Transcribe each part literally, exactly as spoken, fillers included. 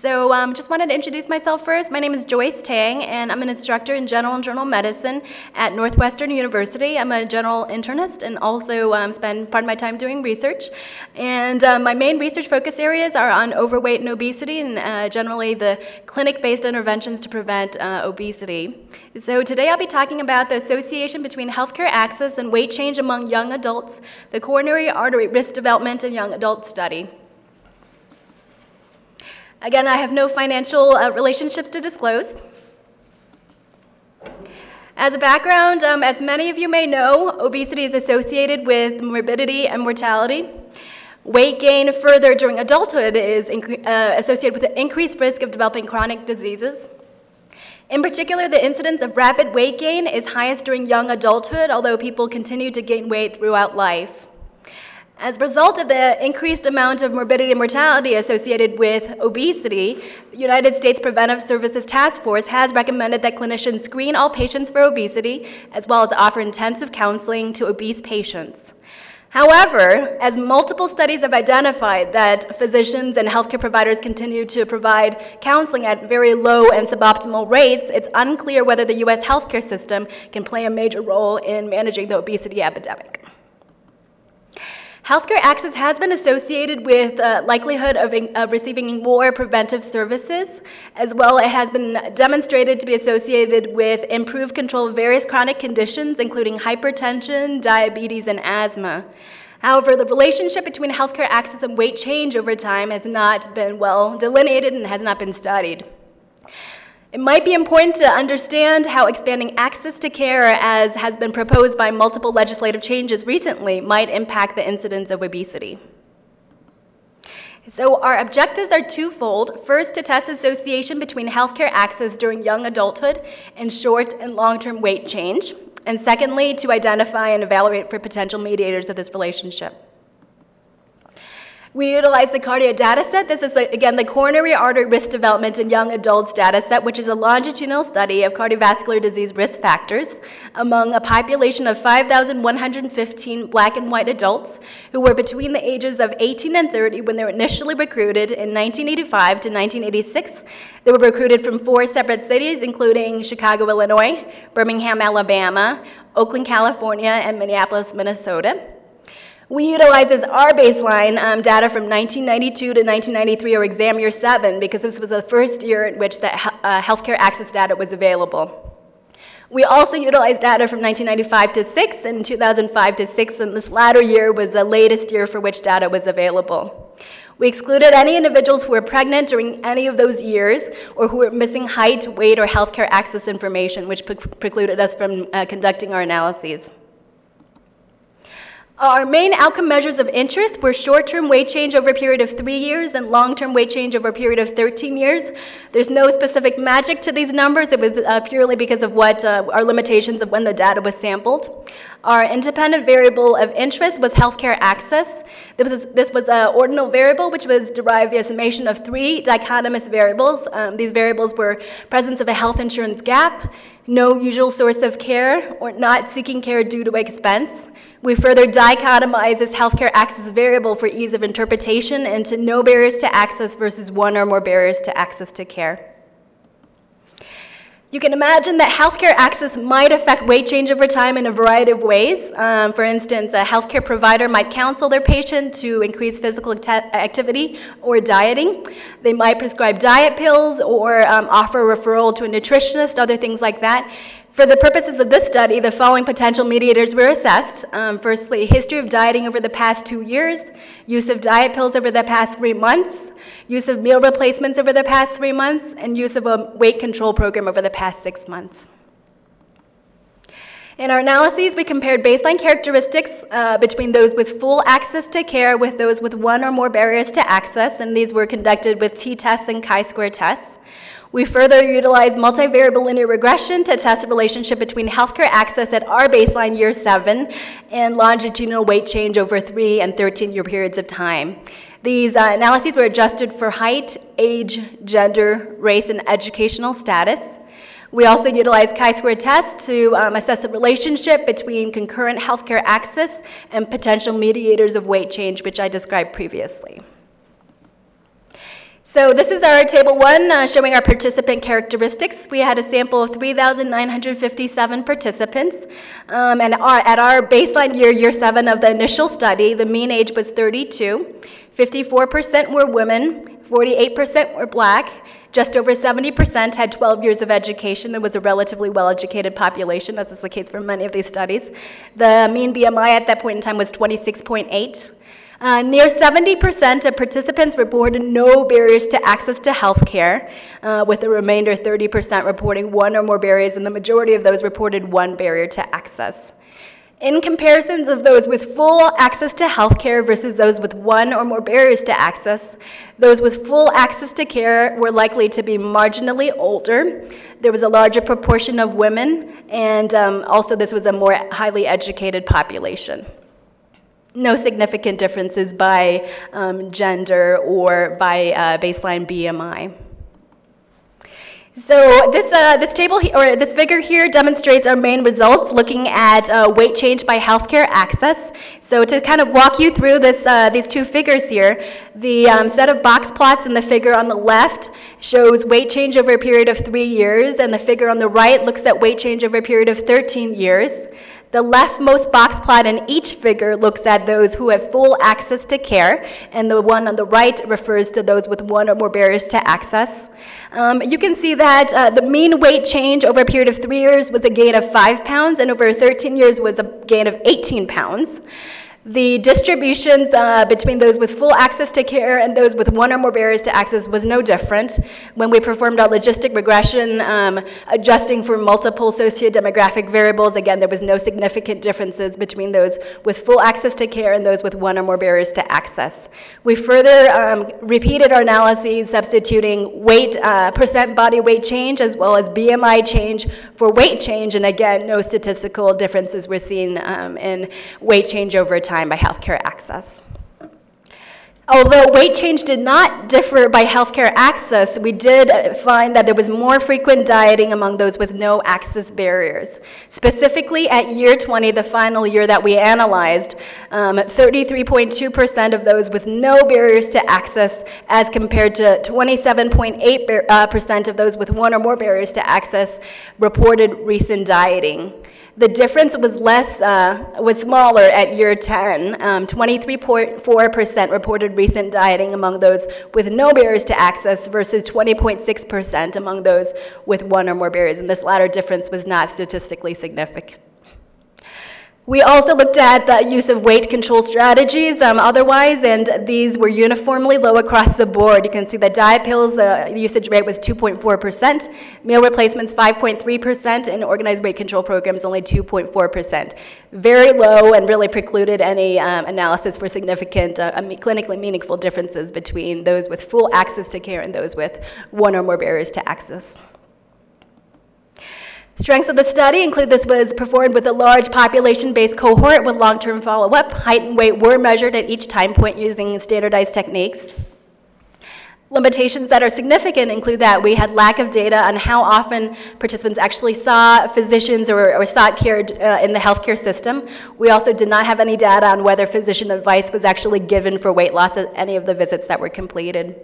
So um, just wanted to introduce myself first. My name is Joyce Tang, and I'm an instructor in general and general medicine at Northwestern University. I'm a general internist and also um, spend part of my time doing research. And uh, my main research focus areas are on overweight and obesity, and uh, generally the clinic-based interventions to prevent uh, obesity. So today I'll be talking about the association between healthcare access and weight change among young adults, the coronary artery risk development in young adults study. Again, I have no financial uh, relationships to disclose. As a background, um, as many of you may know, obesity is associated with morbidity and mortality. Weight gain further during adulthood is uh, associated with an increased risk of developing chronic diseases. In particular, the incidence of rapid weight gain is highest during young adulthood, although people continue to gain weight throughout life. As a result of the increased amount of morbidity and mortality associated with obesity, the United States Preventive Services Task Force has recommended that clinicians screen all patients for obesity, as well as offer intensive counseling to obese patients. However, as multiple studies have identified that physicians and healthcare providers continue to provide counseling at very low and suboptimal rates, it's unclear whether the U S healthcare system can play a major role in managing the obesity epidemic. Healthcare access has been associated with uh, likelihood of uh, receiving more preventive services. As well, it has been demonstrated to be associated with improved control of various chronic conditions, including hypertension, diabetes, and asthma. However, the relationship between healthcare access and weight change over time has not been well delineated and has not been studied. It might be important to understand how expanding access to care, as has been proposed by multiple legislative changes recently, might impact the incidence of obesity. So our objectives are twofold. First, to test association between healthcare access during young adulthood and short and long-term weight change. And secondly, to identify and evaluate for potential mediators of this relationship. We utilize the CARDIA dataset. This is, the, again, the coronary artery risk development in young adults dataset, which is a longitudinal study of cardiovascular disease risk factors among a population of five thousand one hundred fifteen black and white adults who were between the ages of eighteen and thirty when they were initially recruited in nineteen eighty-five to nineteen eighty-six. They were recruited from four separate cities, including Chicago, Illinois, Birmingham, Alabama, Oakland, California, and Minneapolis, Minnesota. We utilize as our baseline um, data from nineteen ninety-two to nineteen ninety-three, or exam year seven, because this was the first year in which the uh, healthcare access data was available. We also utilize data from nineteen ninety-five to six and two thousand five to six, and this latter year was the latest year for which data was available. We excluded any individuals who were pregnant during any of those years or who were missing height, weight, or healthcare access information, which pre precluded us from uh, conducting our analyses. Our main outcome measures of interest were short-term weight change over a period of three years and long-term weight change over a period of thirteen years. There's no specific magic to these numbers. It was uh, purely because of what uh, our limitations of when the data was sampled. Our independent variable of interest was healthcare access. This was, this was an ordinal variable, which was derived via summation of three dichotomous variables. Um, these variables were presence of a health insurance gap, no usual source of care, or not seeking care due to expense. We further dichotomize this healthcare access variable for ease of interpretation into no barriers to access versus one or more barriers to access to care. You can imagine that healthcare access might affect weight change over time in a variety of ways. Um, for instance, a healthcare provider might counsel their patient to increase physical activity or dieting. They might prescribe diet pills or um, offer a referral to a nutritionist, other things like that. For the purposes of this study, the following potential mediators were assessed. Um, firstly, history of dieting over the past two years, use of diet pills over the past three months, use of meal replacements over the past three months, and use of a weight control program over the past six months. In our analyses, we compared baseline characteristics uh, between those with full access to care with those with one or more barriers to access, and these were conducted with t-tests and chi-square tests. We further utilized multivariable linear regression to test the relationship between healthcare access at our baseline year seven and longitudinal weight change over three and thirteen year periods of time. These uh, analyses were adjusted for height, age, gender, race, and educational status. We also utilized chi-square tests to um, assess the relationship between concurrent healthcare access and potential mediators of weight change, which I described previously. So this is our table one uh, showing our participant characteristics. We had a sample of three thousand nine hundred fifty-seven participants, um, and our, at our baseline year, year seven of the initial study, the mean age was thirty-two. fifty-four percent were women, forty-eight percent were black, just over seventy percent had twelve years of education. It was a relatively well-educated population, as is the case for many of these studies. The mean B M I at that point in time was twenty-six point eight. Uh, near seventy percent of participants reported no barriers to access to health care, uh, with the remainder thirty percent reporting one or more barriers, and the majority of those reported one barrier to access. In comparisons of those with full access to health care versus those with one or more barriers to access, those with full access to care were likely to be marginally older. There was a larger proportion of women, and um, also this was a more highly educated population. No significant differences by um, gender or by uh, baseline B M I. So this, uh, this table, he- or this figure here demonstrates our main results looking at uh, weight change by healthcare access. So to kind of walk you through this, uh, these two figures here, the um, set of box plots in the figure on the left shows weight change over a period of three years, and the figure on the right looks at weight change over a period of thirteen years. The leftmost box plot in each figure looks at those who have full access to care, and the one on the right refers to those with one or more barriers to access. Um, you can see that uh, the mean weight change over a period of three years was a gain of five pounds, and over thirteen years was a gain of eighteen pounds. The distributions uh, between those with full access to care and those with one or more barriers to access was no different. When we performed our logistic regression, um, adjusting for multiple sociodemographic variables, again, there was no significant differences between those with full access to care and those with one or more barriers to access. We further um, repeated our analyses, substituting weight, uh, percent body weight change, as well as B M I change for weight change, and again, no statistical differences were seen um, in weight change over time by healthcare access. Although weight change did not differ by healthcare access, we did find that there was more frequent dieting among those with no access barriers. Specifically at year twenty, the final year that we analyzed, um, thirty-three point two percent of those with no barriers to access as compared to twenty-seven point eight percent of those with one or more barriers to access reported recent dieting. The difference was less, uh, was smaller at year ten. Um, twenty-three point four percent reported recent dieting among those with no barriers to access versus twenty point six percent among those with one or more barriers, and this latter difference was not statistically significant. We also looked at the use of weight control strategies um, otherwise, and these were uniformly low across the board. You can see that diet pills, the usage rate was two point four percent, meal replacements five point three percent, and organized weight control programs only two point four percent. Very low and really precluded any um, analysis for significant uh, clinically meaningful differences between those with full access to care and those with one or more barriers to access. Strengths of the study include this was performed with a large population-based cohort with long-term follow-up. Height and weight were measured at each time point using standardized techniques. Limitations that are significant include that we had lack of data on how often participants actually saw physicians or, or sought care uh, in the healthcare system. We also did not have any data on whether physician advice was actually given for weight loss at any of the visits that were completed.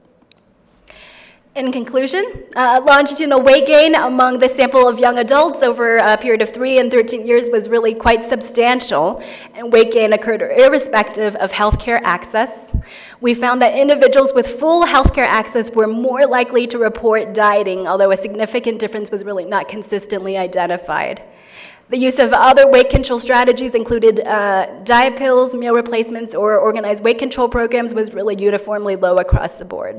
In conclusion, uh, longitudinal weight gain among the sample of young adults over a period of three and thirteen years was really quite substantial, and weight gain occurred irrespective of healthcare access. We found that individuals with full healthcare access were more likely to report dieting, although a significant difference was really not consistently identified. The use of other weight control strategies included uh, diet pills, meal replacements, or organized weight control programs was really uniformly low across the board.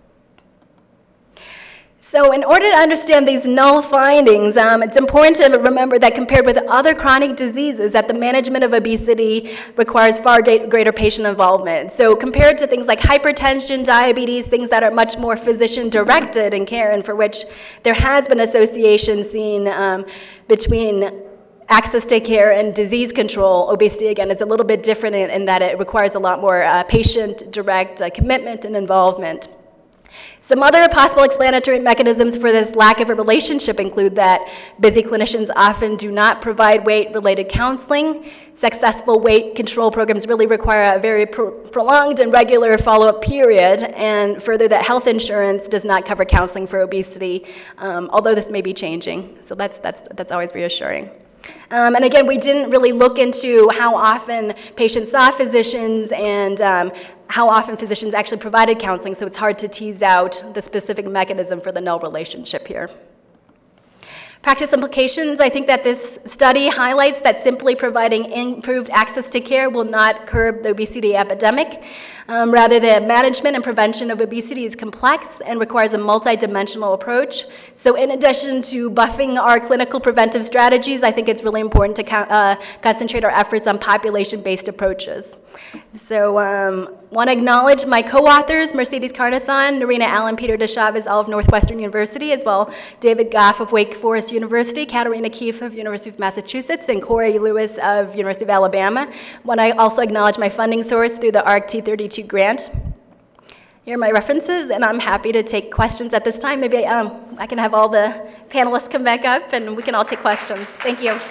So in order to understand these null findings, um, it's important to remember that compared with other chronic diseases, that the management of obesity requires far greater patient involvement. So compared to things like hypertension, diabetes, things that are much more physician-directed in care and for which there has been association seen um, between access to care and disease control, obesity, again, is a little bit different in, in that it requires a lot more uh, patient-direct uh, commitment and involvement. Some other possible explanatory mechanisms for this lack of a relationship include that busy clinicians often do not provide weight-related counseling. Successful weight control programs really require a very pro prolonged and regular follow-up period, and further that health insurance does not cover counseling for obesity, um, although this may be changing. So that's, that's, that's always reassuring. Um, and again, we didn't really look into how often patients saw physicians and um, how often physicians actually provided counseling, so it's hard to tease out the specific mechanism for the null relationship here. Practice implications, I think that this study highlights that simply providing improved access to care will not curb the obesity epidemic. Um, rather, the management and prevention of obesity is complex and requires a multidimensional approach. So in addition to buffing our clinical preventive strategies, I think it's really important to co uh, concentrate our efforts on population-based approaches. So um, want to acknowledge my co-authors, Mercedes Carnathan, Narina Allen, Peter DeChavez, all of Northwestern University, as well David Goff of Wake Forest University, Katarina Keefe of University of Massachusetts, and Corey Lewis of University of Alabama. Want to also acknowledge my funding source through the A R C T thirty-two grant. Here are my references, and I'm happy to take questions at this time. Maybe um, I can have all the panelists come back up, and we can all take questions. Thank you.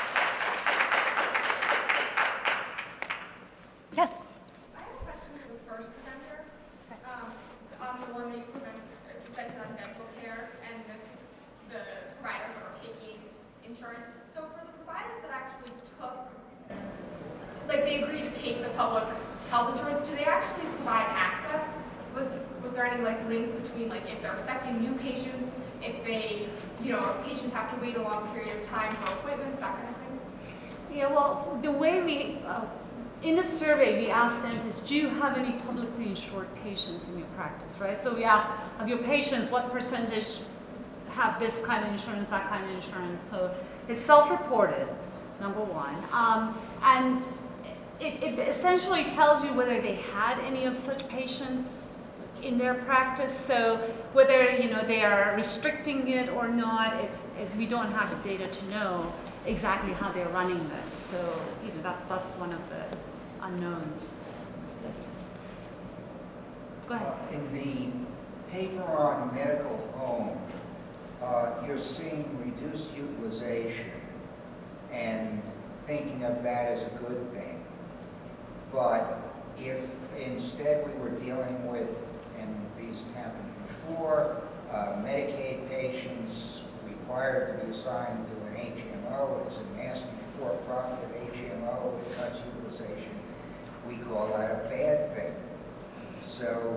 Yes? I have a question for the first presenter, um, on the one that you presented on dental care and the, the providers that are taking insurance. So for the providers that actually took, like they agree to take the public health insurance, do they actually provide access? Was, was there any like link between like if they're expecting new patients, if they, you know, patients have to wait a long period of time for appointments, that kind of thing? Yeah, well, the way we, uh, in the survey, we asked dentists, do you have any publicly insured patients in your practice, right? So we asked, of your patients, what percentage have this kind of insurance, that kind of insurance? So it's self-reported, number one. Um, and it, it essentially tells you whether they had any of such patients in their practice. So whether, you know, they are restricting it or not, it's, it, we don't have the data to know exactly how they're running this. So, you know, that, that's one of the unknowns. Go ahead. In the paper on medical home, uh, you're seeing reduced utilization and thinking of that as a good thing. But if instead we were dealing with, and these happened before, uh, Medicaid patients required to be assigned to an H M O, it's a nasty for-profit H M O that cuts utilization, we call that a bad thing. So,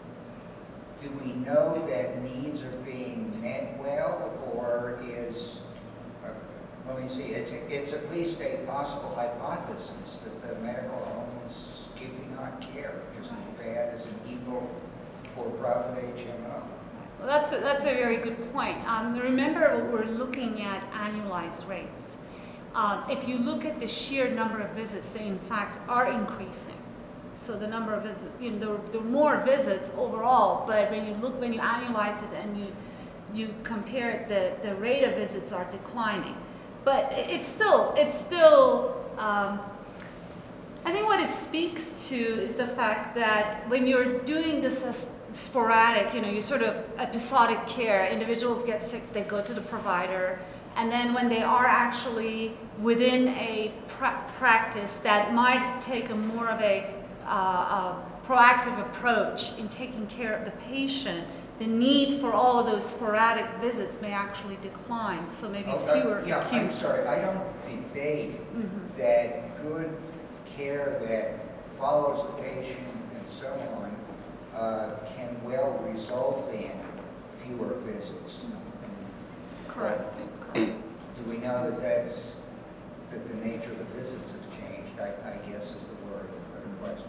do we know that needs are being met well, or is, uh, let me see, it's, a, it's at least a possible hypothesis that the medical home is giving out care just as bad as an evil for-profit H M O? Well, that's a, that's a very good point. Um, remember, we're looking at annualized rates. Um, if you look at the sheer number of visits, they in fact are increasing. So the number of visits, you know, there, there are more visits overall, but when you look, when you annualize it and you you compare it, the the rate of visits are declining. But it's still it's still. Um, I think what it speaks to is the fact that when you're doing this as sporadic, you know, you sort of episodic care, individuals get sick, they go to the provider, and then when they are actually within a pra practice that might take a more of a, uh, a proactive approach in taking care of the patient, the need for all of those sporadic visits may actually decline, so maybe oh, fewer uh, yeah, acute. I'm sorry, I don't debate mm-hmm. that good care that follows the patient and so on uh, can well result in fewer visits. Correct. But do we know that that's that the nature of the visits have changed? I, I guess is the word of the question.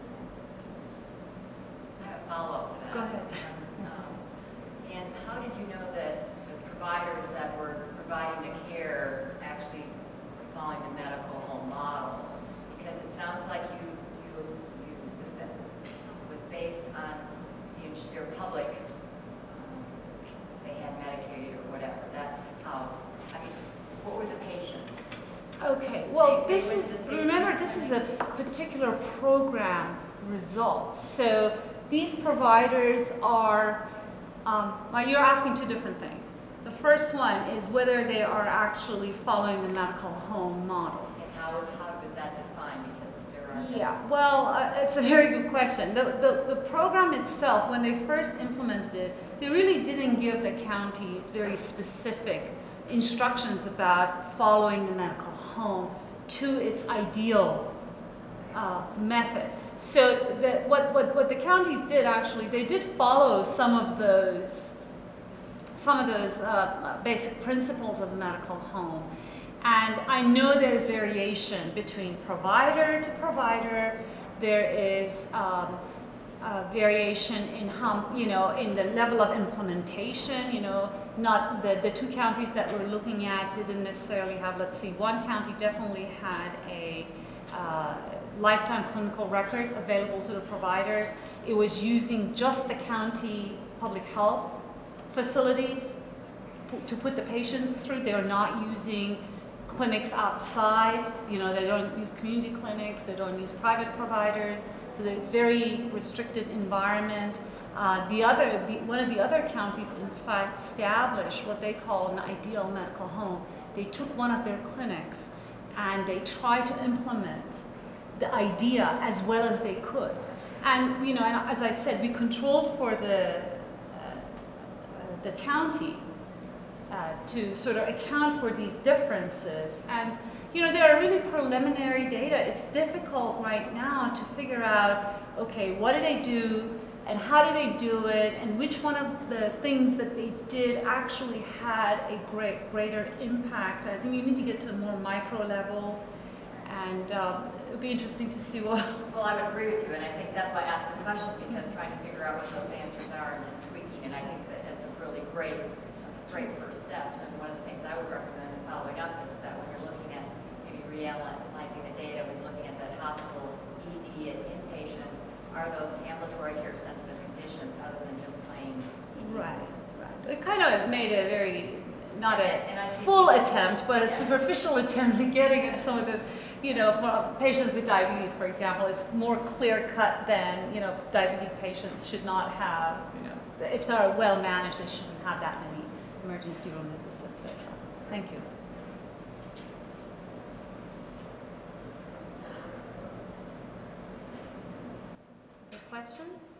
I have a follow-up to that. Go ahead. Um, and how did you know that the providers that were providing the care actually were following the medical home model? Because it sounds like you, you, you it was based on the, your public, um, they had Medicaid or whatever. That's how, I mean, what were the patients? Okay, well, They- this they is, went to the same remember, this is a particular program result. So these providers are Um, well, you're asking two different things. The first one is whether they are actually following the medical home model. And how, how is that defined? Because there are... Yeah, well, uh, it's a very good question. The, the, the program itself, when they first implemented it, they really didn't give the counties very specific instructions about following the medical home to its ideal uh, method. So the, what, what, what the counties did actually, they did follow some of those, some of those uh, basic principles of the medical home. And I know there's variation between provider to provider. There is um, uh, variation in how, you know, in the level of implementation. You know, not the, the two counties that we're looking at didn't necessarily have, let's see, one county definitely had a uh, lifetime clinical record available to the providers. It was using just the county public health facilities to put the patients through. They are not using clinics outside. You know, they don't use community clinics, they don't use private providers, so there's very restricted environment. Uh, the other, the, one of the other counties, in fact, established what they call an ideal medical home. They took one of their clinics and they tried to implement the idea as well as they could. And, you know, and as I said, we controlled for the, uh, the county uh, to sort of account for these differences. And, you know, there are really preliminary data. It's difficult right now to figure out, okay, what did they do and how did they do it and which one of the things that they did actually had a great, greater impact. I think you need to get to a more micro level, and um, it would be interesting to see what... Well, I would agree with you, and I think that's why I asked the question, because trying to figure out what those answers are and then tweaking, and I think that that's a really great, great first steps. And one of the things I would recommend in following up is that when you're looking at maybe reanalyzing the data, when you're looking at that hospital E D and inpatient, are those ambulatory care sensitive conditions other than just plain E D? Right, right. It kind of made a very, not a And I think- full attempt, but a superficial attempt at getting at some of this. You know, for patients with diabetes, for example, it's more clear cut than, you know, diabetes patients should not have, you know, if they're well managed, they shouldn't have that many emergency room visits, et cetera. Thank you. Questions?